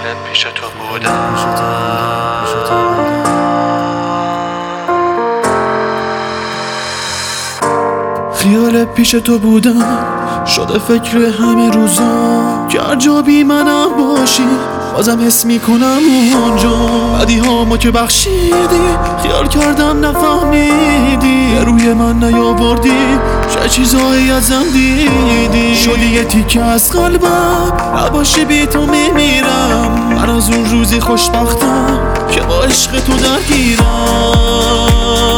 پیش تو بودم. خیال پیش تو بودم، شده فکر همه روزا که هر جا بی منم باشی بازم حس میکنم اونجا. بدی هامو که بخشیدی، خیال کردم نفهمیدی، روی من نیاوردی، چه چیزایی ازم دیدی. شدی یه تیکه از قلبم، نباشی بی تو میمیرم. من از اون روزی خوشبختم که با عشق تو درگیرم.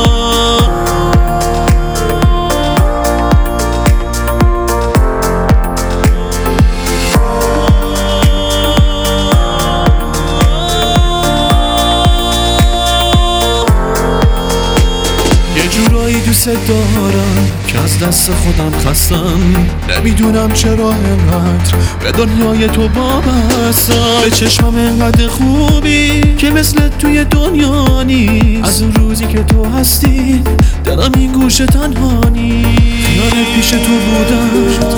جورایی دوست دارم که از دست خودم خستم. نمیدونم چرا انقدر به دنیای تو وابستم. به چشمم انقدر خوبی که مثل توی دنیا نیست. از اون روزی که تو هستی دلم این گوشه تنها نیست. خیال پیش تو بودم،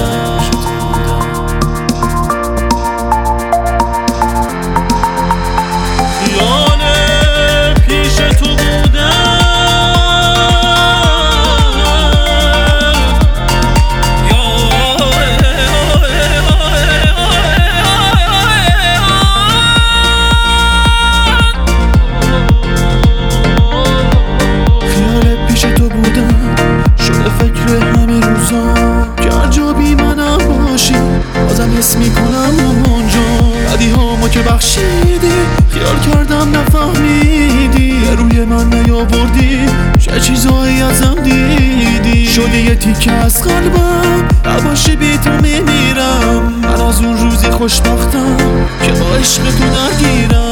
بازم حس میکنم اونجا. بدی هامو که بخشیدی، خیال کردم نفهمیدی، روی من نیاوردی، چه چیزایی ازم دیدی. شدی یه تیکه از قلبم، نباشی بی تو میمیرم. من از اون روزی خوشبختم که با عشق تو درگیرم.